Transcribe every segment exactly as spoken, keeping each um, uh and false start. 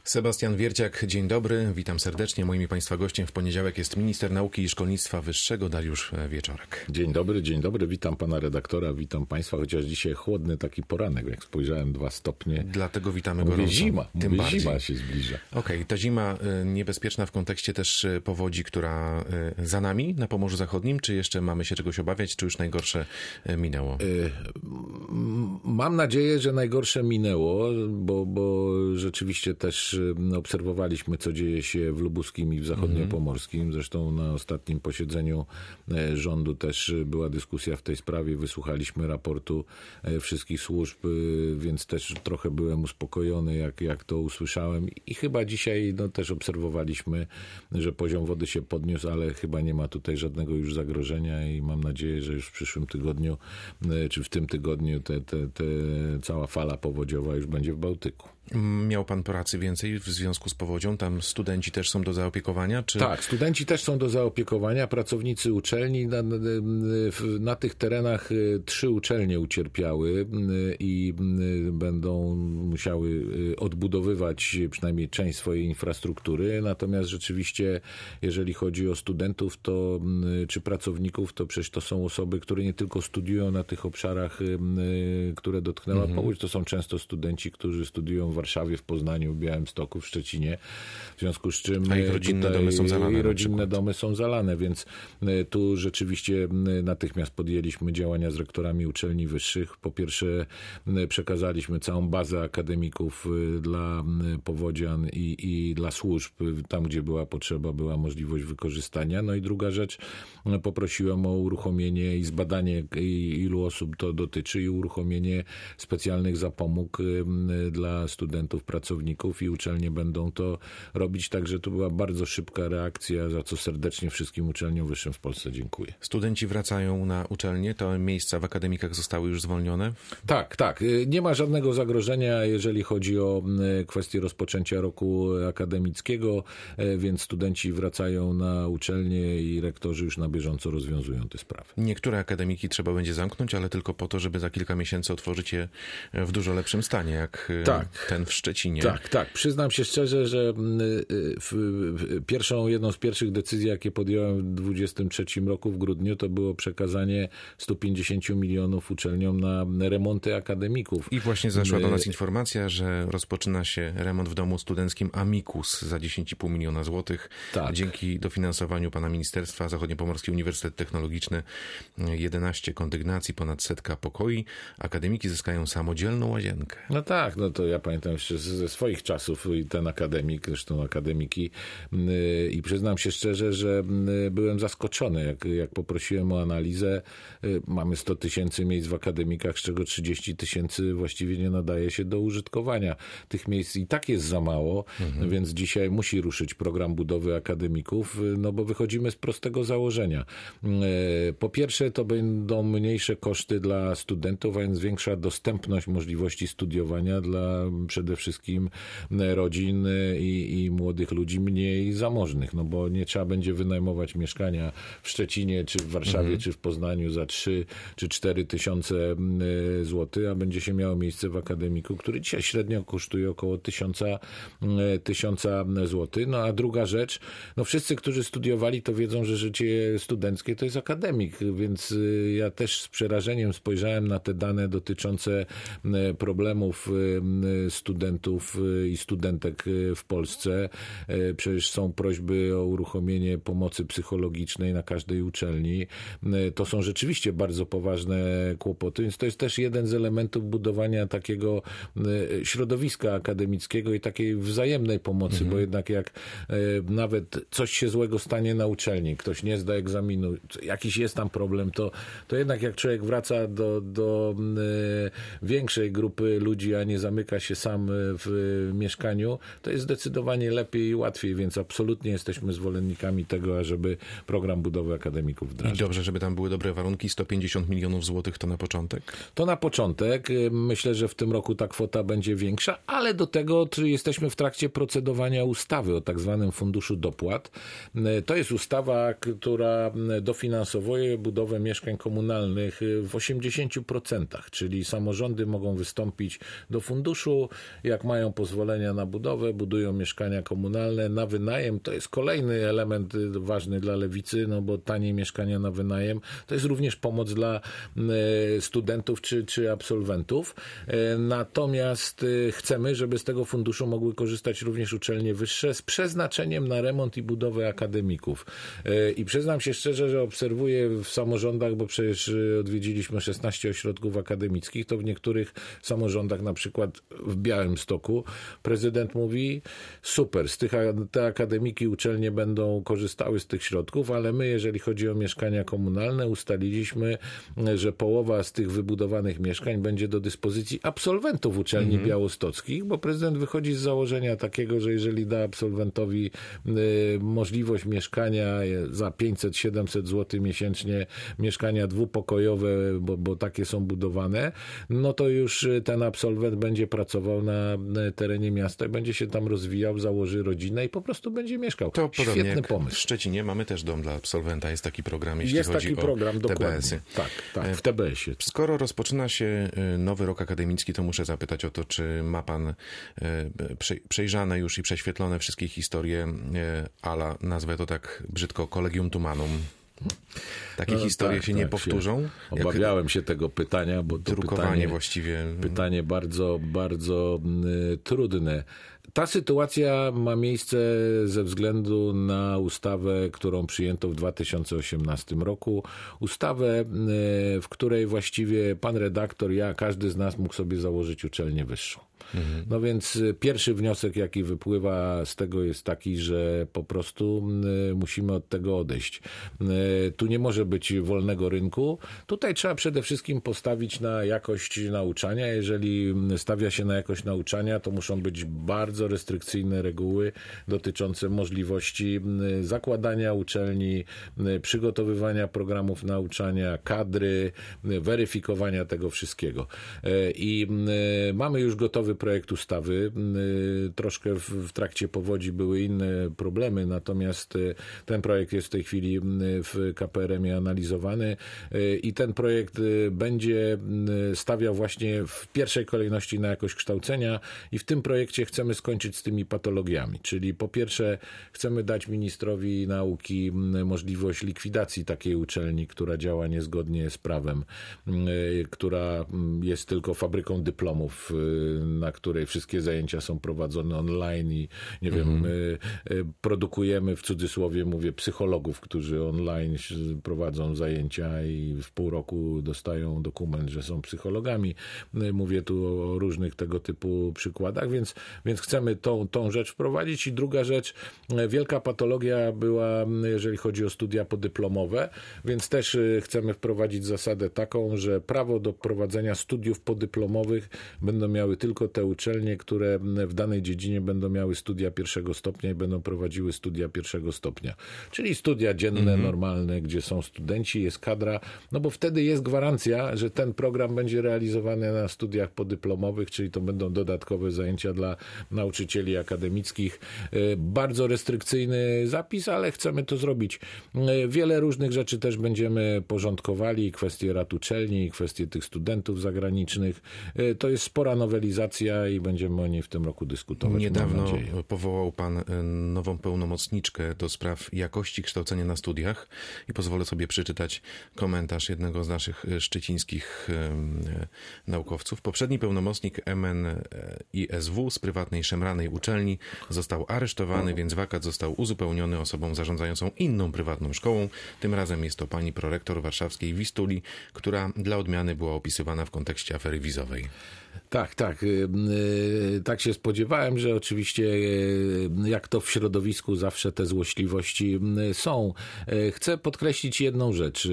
Sebastian Wierciak, dzień dobry, witam serdecznie. Moim i Państwa gościem w poniedziałek jest minister nauki i szkolnictwa wyższego Dariusz Wieczorek. Dzień dobry, dzień dobry, witam pana redaktora, witam państwa, chociaż dzisiaj chłodny taki poranek, jak spojrzałem, dwa stopnie. Dlatego witamy mówię, gorąco. Zima, tym mówię, bardziej. Zima się zbliża. Okej, okay, ta zima niebezpieczna w kontekście też powodzi, która za nami na Pomorzu Zachodnim, czy jeszcze mamy się czegoś obawiać, czy już najgorsze minęło? Mam nadzieję, że najgorsze minęło, bo, bo rzeczywiście też obserwowaliśmy, co dzieje się w Lubuskim i w Zachodniopomorskim. Zresztą na ostatnim posiedzeniu rządu też była dyskusja w tej sprawie. Wysłuchaliśmy raportu wszystkich służb, więc też trochę byłem uspokojony, jak, jak to usłyszałem. I chyba dzisiaj no, też obserwowaliśmy, że poziom wody się podniósł, ale chyba nie ma tutaj żadnego już zagrożenia i mam nadzieję, że już w przyszłym tygodniu, czy w tym tygodniu te, te, te cała fala powodziowa już będzie w Bałtyku. Miał pan pracy więcej w związku z powodzią? Tam studenci też są do zaopiekowania? Czy... Tak, studenci też są do zaopiekowania, pracownicy uczelni. Na, na, na tych terenach trzy uczelnie ucierpiały i będą musiały odbudowywać przynajmniej część swojej infrastruktury. Natomiast rzeczywiście, jeżeli chodzi o studentów to, czy pracowników, to przecież to są osoby, które nie tylko studiują na tych obszarach, które dotknęła mhm. powódź. To są często studenci, którzy studiują w Warszawie, w Poznaniu, w Białymstoku, w Szczecinie. W związku z czym A ich rodzinne domy są zalane. I rodzinne domy są zalane, więc tu rzeczywiście natychmiast podjęliśmy działania z rektorami uczelni wyższych. Po pierwsze przekazaliśmy całą bazę akademików dla powodzian i, i dla służb. Tam, gdzie była potrzeba, była możliwość wykorzystania. No i druga rzecz, poprosiłem o uruchomienie i zbadanie, ilu osób to dotyczy i uruchomienie specjalnych zapomóg dla studentów, pracowników i uczelnie będą to robić. Także to była bardzo szybka reakcja, za co serdecznie wszystkim uczelniom wyższym w Polsce dziękuję. Studenci wracają na uczelnię, to miejsca w akademikach zostały już zwolnione? Tak, tak. Nie ma żadnego zagrożenia, jeżeli chodzi o kwestię rozpoczęcia roku akademickiego, więc studenci wracają na uczelnię i rektorzy już na bieżąco rozwiązują te sprawy. Niektóre akademiki trzeba będzie zamknąć, ale tylko po to, żeby za kilka miesięcy otworzyć je w dużo lepszym stanie, jak tak. ten w Szczecinie. Tak, tak. Przyznam się szczerze, że w pierwszą, jedną z pierwszych decyzji, jakie podjąłem w dwudziestym trzecim roku w grudniu, to było przekazanie stu pięćdziesięciu milionów uczelniom na remonty akademików. I właśnie zaszła do nas informacja, że rozpoczyna się remont w domu studenckim Amicus za dziesięć i pół miliona złotych. Tak. Dzięki dofinansowaniu pana Ministerstwa Zachodniopomorski Uniwersytet Technologiczny jedenaście kondygnacji, ponad setka pokoi. Akademiki zyskają samodzielną łazienkę. No tak, no to ja pamiętam jeszcze ze swoich czasów i ten akademik, zresztą akademiki i przyznam się szczerze, że byłem zaskoczony, jak, jak poprosiłem o analizę. Mamy sto tysięcy miejsc w akademikach, z czego trzydzieści tysięcy właściwie nie nadaje się do użytkowania. Tych miejsc i tak jest za mało, mhm. więc dzisiaj musi ruszyć program budowy akademików, no bo wychodzimy z prostego założenia. Po pierwsze, to będą mniejsze koszty dla studentów, a więc większa dostępność możliwości studiowania dla przede wszystkim rodzin i, i młodych ludzi mniej zamożnych, no bo nie trzeba będzie wynajmować mieszkania w Szczecinie, czy w Warszawie, mhm. czy w Poznaniu za trzy czy cztery tysiące złotych, a będzie się miało miejsce w akademiku, który dzisiaj średnio kosztuje około tysiąca, tysiąca złotych. No a druga rzecz, no wszyscy, którzy studiowali, to wiedzą, że życie studenckie to jest akademik, więc ja też z przerażeniem spojrzałem na te dane dotyczące problemów studentów i studentek w Polsce. Przecież są prośby o uruchomienie pomocy psychologicznej na każdej uczelni. To są rzeczywiście bardzo poważne kłopoty, więc to jest też jeden z elementów budowania takiego środowiska akademickiego i takiej wzajemnej pomocy, mhm. bo jednak jak nawet coś się złego stanie na uczelni, ktoś nie zda egzaminu, jakiś jest tam problem, to, to jednak jak człowiek wraca do, do większej grupy ludzi, a nie zamyka się sam w mieszkaniu, to jest zdecydowanie lepiej i łatwiej, więc absolutnie jesteśmy zwolennikami tego, ażeby program budowy akademików wdrażać. I dobrze, żeby tam były dobre warunki. sto pięćdziesiąt milionów złotych to na początek? To na początek. Myślę, że w tym roku ta kwota będzie większa, ale do tego jesteśmy w trakcie procedowania ustawy o tak zwanym Funduszu Dopłat. To jest ustawa, która dofinansowuje budowę mieszkań komunalnych w osiemdziesięciu procentach, czyli samorządy mogą wystąpić do funduszu jak mają pozwolenia na budowę, budują mieszkania komunalne na wynajem. To jest kolejny element ważny dla lewicy, no bo tanie mieszkania na wynajem to jest również pomoc dla studentów czy, czy absolwentów. Natomiast chcemy, żeby z tego funduszu mogły korzystać również uczelnie wyższe z przeznaczeniem na remont i budowę akademików. I przyznam się szczerze, że obserwuję w samorządach, bo przecież odwiedziliśmy szesnaście ośrodków akademickich, to w niektórych samorządach, na przykład w Białymstoku, prezydent mówi, super, z tych, te akademiki, uczelnie będą korzystały z tych środków, ale my, jeżeli chodzi o mieszkania komunalne, ustaliliśmy, że połowa z tych wybudowanych mieszkań będzie do dyspozycji absolwentów uczelni mhm. białostockich, bo prezydent wychodzi z założenia takiego, że jeżeli da absolwentowi y, możliwość mieszkania za pięćset siedemset złotych miesięcznie, mieszkania dwupokojowe, bo, bo takie są budowane, no to już ten absolwent będzie pracował na terenie miasta i będzie się tam rozwijał, założy rodzinę i po prostu będzie mieszkał. To świetny pomysł. W Szczecinie mamy też dom dla absolwenta, jest taki program, jeśli jest chodzi taki o program, T B S-y. Tak, tak, w T B S-ie. Skoro rozpoczyna się nowy rok akademicki, to muszę zapytać o to, czy ma pan przejrzane już i prześwietlone wszystkie historie ala, nazwę to tak brzydko, Collegium Tumanum. Takie no, historie tak, się tak, nie powtórzą? Się obawiałem się tego pytania, bo to drukowanie pytanie, właściwie. Pytanie bardzo, bardzo y, trudne. Ta sytuacja ma miejsce ze względu na ustawę, którą przyjęto w dwa tysiące osiemnastym roku. Ustawę, w której właściwie pan redaktor, ja, każdy z nas mógł sobie założyć uczelnię wyższą. Mhm. No więc pierwszy wniosek, jaki wypływa z tego, jest taki, że po prostu musimy od tego odejść. Tu nie może być wolnego rynku. Tutaj trzeba przede wszystkim postawić na jakość nauczania. Jeżeli stawia się na jakość nauczania, to muszą być bardzo restrykcyjne reguły dotyczące możliwości zakładania uczelni, przygotowywania programów nauczania, kadry, weryfikowania tego wszystkiego. I mamy już gotowy projekt ustawy. Troszkę w, w trakcie powodzi były inne problemy, natomiast ten projekt jest w tej chwili w K P R M-ie analizowany i ten projekt będzie stawiał właśnie w pierwszej kolejności na jakość kształcenia i w tym projekcie chcemy skończyć z tymi patologiami, czyli po pierwsze chcemy dać ministrowi nauki możliwość likwidacji takiej uczelni, która działa niezgodnie z prawem, która jest tylko fabryką dyplomów, na której wszystkie zajęcia są prowadzone online i nie wiem, mhm. my produkujemy, w cudzysłowie mówię, psychologów, którzy online prowadzą zajęcia i w pół roku dostają dokument, że są psychologami. Mówię tu o różnych tego typu przykładach, więc, więc chcemy tą, tą rzecz wprowadzić. I druga rzecz, wielka patologia była, jeżeli chodzi o studia podyplomowe, więc też chcemy wprowadzić zasadę taką, że prawo do prowadzenia studiów podyplomowych będą miały tylko te uczelnie, które w danej dziedzinie będą miały studia pierwszego stopnia i będą prowadziły studia pierwszego stopnia. Czyli studia dzienne, mhm. normalne, gdzie są studenci, jest kadra, no bo wtedy jest gwarancja, że ten program będzie realizowany na studiach podyplomowych, czyli to będą dodatkowe zajęcia dla nauczycieli akademickich. Bardzo restrykcyjny zapis, ale chcemy to zrobić. Wiele różnych rzeczy też będziemy porządkowali, kwestie rad uczelni, kwestie tych studentów zagranicznych. To jest spora nowelizacja i będziemy o niej w tym roku dyskutować. Niedawno powołał pan nową pełnomocniczkę do spraw jakości kształcenia na studiach i pozwolę sobie przeczytać komentarz jednego z naszych szczecińskich naukowców. Poprzedni pełnomocnik M N I S W z prywatnej szemranej uczelni został aresztowany, więc wakat został uzupełniony osobą zarządzającą inną prywatną szkołą. Tym razem jest to pani prorektor warszawskiej Wistuli, która dla odmiany była opisywana w kontekście afery wizowej. Tak, tak. Tak się spodziewałem, że oczywiście jak to w środowisku zawsze te złośliwości są. Chcę podkreślić jedną rzecz.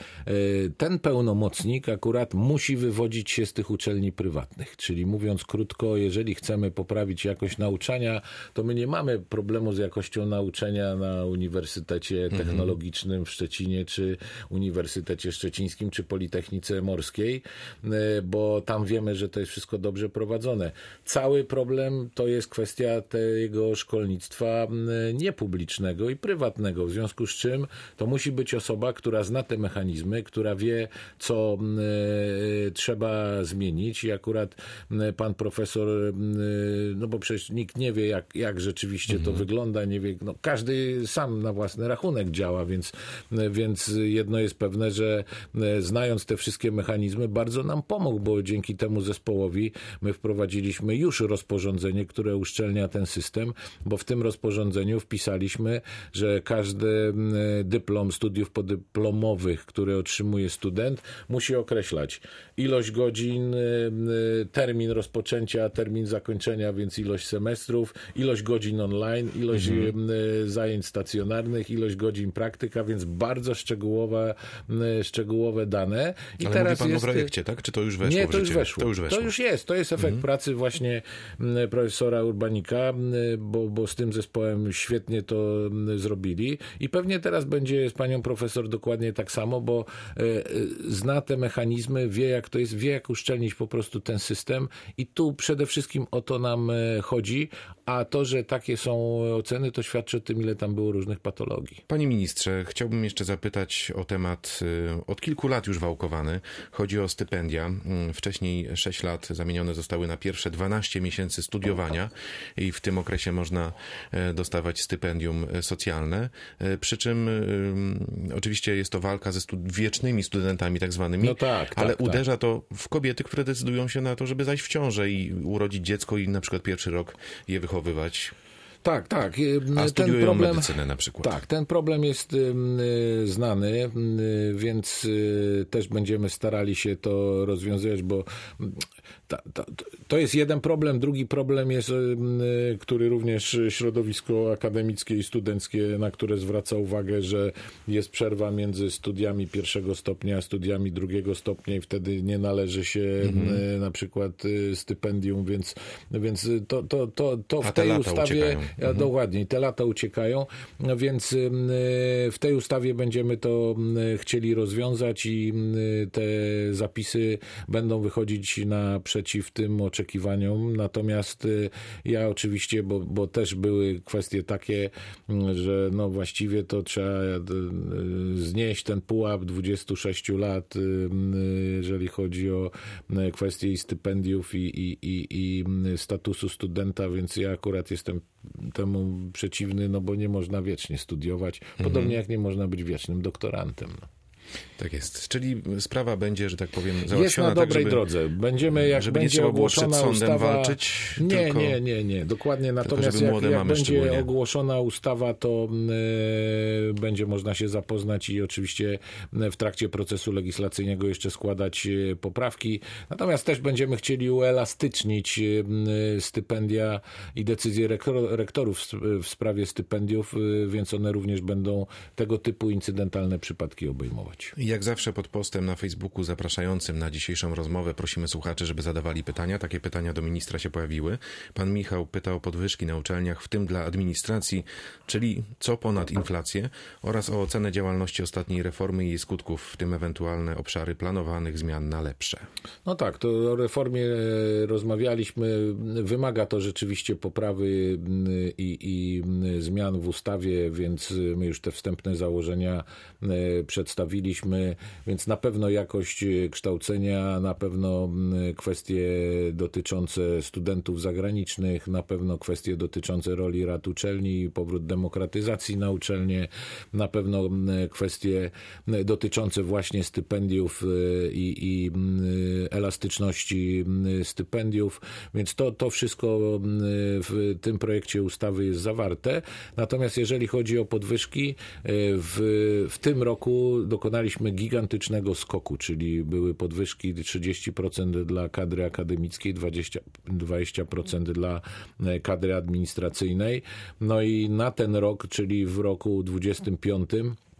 Ten pełnomocnik akurat musi wywodzić się z tych uczelni prywatnych. Czyli mówiąc krótko, jeżeli chcemy poprawić jakość nauczania, to my nie mamy problemu z jakością nauczania na Uniwersytecie Technologicznym w Szczecinie, czy Uniwersytecie Szczecińskim, czy Politechnice Morskiej, bo tam wiemy, że to jest wszystko dobrze prowadzone. prowadzone. Cały problem to jest kwestia tego szkolnictwa niepublicznego i prywatnego, w związku z czym to musi być osoba, która zna te mechanizmy, która wie, co trzeba zmienić i akurat pan profesor, no bo przecież nikt nie wie, jak, jak rzeczywiście mhm. to wygląda, nie wie, no każdy sam na własny rachunek działa, więc, więc jedno jest pewne, że znając te wszystkie mechanizmy, bardzo nam pomógł, bo dzięki temu zespołowi my wprowadziliśmy już rozporządzenie, które uszczelnia ten system, bo w tym rozporządzeniu wpisaliśmy, że każdy dyplom studiów podyplomowych, który otrzymuje student, musi określać ilość godzin, termin rozpoczęcia, termin zakończenia, więc ilość semestrów, ilość godzin online, ilość mhm. zajęć stacjonarnych, ilość godzin praktyka, więc bardzo szczegółowe, szczegółowe dane. I Ale teraz mówi pan jest... o projekcie, tak? Czy to już weszło? Nie, to w już życie? weszło. To już weszło. To już jest. To jest efekt mhm. pracy właśnie profesora Urbanika, bo, bo z tym zespołem świetnie to zrobili i pewnie teraz będzie z panią profesor dokładnie tak samo, bo zna te mechanizmy, wie jak to jest, wie jak uszczelnić po prostu ten system i tu przede wszystkim o to nam chodzi, a to, że takie są oceny, to świadczy o tym, ile tam było różnych patologii. Panie ministrze, chciałbym jeszcze zapytać o temat od kilku lat już wałkowany. Chodzi o stypendia. Wcześniej sześć lat zamienione zostały na pierwsze dwanaście miesięcy studiowania i w tym okresie można dostawać stypendium socjalne. Przy czym oczywiście jest to walka ze stud- wiecznymi studentami tak zwanymi, no tak, ale tak, uderza tak. to w kobiety, które decydują się na to, żeby zajść w ciążę i urodzić dziecko i na przykład pierwszy rok je wychowywać. Tak, tak. A studiują ten problem, medycynę na przykład. Tak, ten problem jest y, znany, y, więc y, też będziemy starali się to rozwiązywać, bo ta, ta, to jest jeden problem. Drugi problem jest, y, który również środowisko akademickie i studenckie, na które zwraca uwagę, że jest przerwa między studiami pierwszego stopnia a studiami drugiego stopnia i wtedy nie należy się mhm. y, na przykład y, stypendium, więc, więc to, to, to, to w a tej te lata ustawie... uciekają. Mhm. Dokładnie, te lata uciekają, więc w tej ustawie będziemy to chcieli rozwiązać i te zapisy będą wychodzić naprzeciw tym oczekiwaniom. Natomiast ja oczywiście, bo, bo też były kwestie takie, że no właściwie to trzeba znieść ten pułap dwudziestu sześciu lat, jeżeli chodzi o kwestie i stypendiów i, i, i, i statusu studenta, więc ja akurat jestem temu przeciwny, no bo nie można wiecznie studiować, podobnie mhm. jak nie można być wiecznym doktorantem. No. Tak jest. Czyli sprawa będzie, że tak powiem, załatwiona jest na tak, dobrej żeby, drodze. Będziemy, jak żeby będzie nie trzeba było przed ogłoszona sądem ustawa... walczyć. Nie, tylko, nie, nie, nie. Dokładnie. Natomiast tylko, jak, jak będzie szczególnie. ogłoszona ustawa, to y, będzie można się zapoznać i oczywiście w trakcie procesu legislacyjnego jeszcze składać y, poprawki. Natomiast też będziemy chcieli uelastycznić y, stypendia i decyzje rektor, rektorów w, w sprawie stypendiów, y, więc one również będą tego typu incydentalne przypadki obejmować. Jak zawsze pod postem na Facebooku zapraszającym na dzisiejszą rozmowę prosimy słuchaczy, żeby zadawali pytania. Takie pytania do ministra się pojawiły. Pan Michał pyta o podwyżki na uczelniach, w tym dla administracji, czyli co ponad inflację, oraz o ocenę działalności ostatniej reformy i jej skutków, w tym ewentualne obszary planowanych zmian na lepsze. No tak, to o reformie rozmawialiśmy. Wymaga to rzeczywiście poprawy i, i zmian w ustawie, więc my już te wstępne założenia przedstawiliśmy, więc na pewno jakość kształcenia, na pewno kwestie dotyczące studentów zagranicznych, na pewno kwestie dotyczące roli rad uczelni, powrót demokratyzacji na uczelnie, na pewno kwestie dotyczące właśnie stypendiów i, i elastyczności stypendiów, więc to, to wszystko w tym projekcie ustawy jest zawarte. Natomiast jeżeli chodzi o podwyżki, w, w tym roku dokonaliśmy gigantycznego skoku, czyli były podwyżki trzydzieści procent dla kadry akademickiej, dwadzieścia procent dla kadry administracyjnej. No i na ten rok, czyli w roku dwudziestym piątym,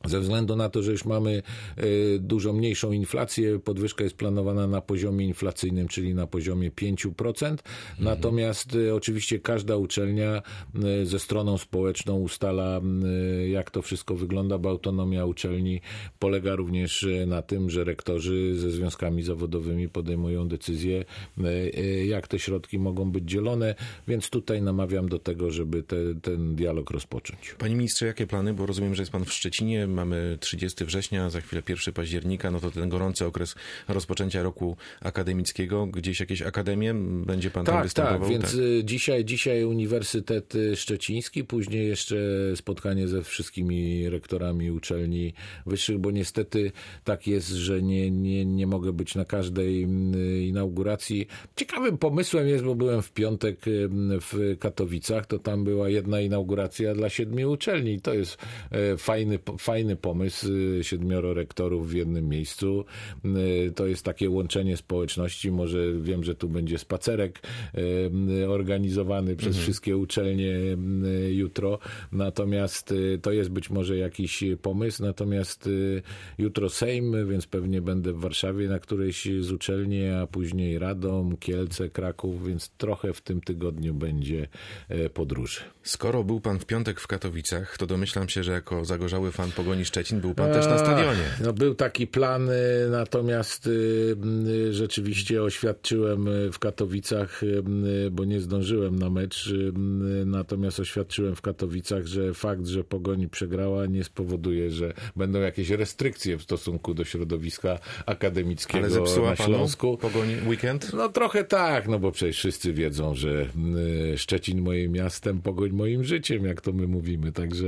Ze względu na to, że już mamy dużo mniejszą inflację, podwyżka jest planowana na poziomie inflacyjnym, czyli na poziomie pięć procent. Mhm. Natomiast oczywiście każda uczelnia ze stroną społeczną ustala, jak to wszystko wygląda, bo autonomia uczelni polega również na tym, że rektorzy ze związkami zawodowymi podejmują decyzje, jak te środki mogą być dzielone, więc tutaj namawiam do tego, żeby te, ten dialog rozpocząć. Panie ministrze, jakie plany? Bo rozumiem, że jest pan w Szczecinie. Mamy trzydziestego września, za chwilę pierwszego października, no to ten gorący okres rozpoczęcia roku akademickiego. Gdzieś jakieś akademie? Będzie pan tak, tam występował? Tak, więc tak. Dzisiaj, dzisiaj Uniwersytet Szczeciński, później jeszcze spotkanie ze wszystkimi rektorami uczelni wyższych, bo niestety tak jest, że nie, nie, nie mogę być na każdej inauguracji. Ciekawym pomysłem jest, bo byłem w piątek w Katowicach, to tam była jedna inauguracja dla siedmiu uczelni. To jest fajny, fajny pomysł, siedmioro rektorów w jednym miejscu. To jest takie łączenie społeczności. Może wiem, że tu będzie spacerek organizowany przez mhm. wszystkie uczelnie jutro. Natomiast to jest być może jakiś pomysł. Natomiast jutro Sejm, więc pewnie będę w Warszawie na którejś z uczelni, a później Radom, Kielce, Kraków, więc trochę w tym tygodniu będzie podróży. Skoro był pan w piątek w Katowicach, to domyślam się, że jako zagorzały fan Pogoni Szczecin był pan też na stadionie. No był taki plan, natomiast rzeczywiście oświadczyłem w Katowicach, bo nie zdążyłem na mecz, natomiast oświadczyłem w Katowicach, że fakt, że Pogoń przegrała, nie spowoduje, że będą jakieś restrykcje w stosunku do środowiska akademickiego. Ale zepsuła na Śląsku. Panu Pogoń weekend? No trochę tak, no bo przecież wszyscy wiedzą, że Szczecin moim miastem, Pogoń moim życiem, jak to my mówimy. Także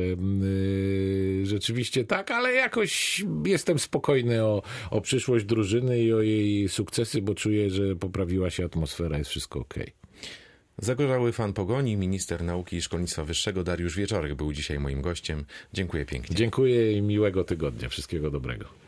yy, rzeczywiście tak, ale jakoś jestem spokojny o, o przyszłość drużyny i o jej sukcesy, bo czuję, że poprawiła się atmosfera, jest wszystko okej. Zagorzały fan Pogoni, minister nauki i szkolnictwa wyższego Dariusz Wieczorek był dzisiaj moim gościem. Dziękuję pięknie. Dziękuję i miłego tygodnia. Wszystkiego dobrego.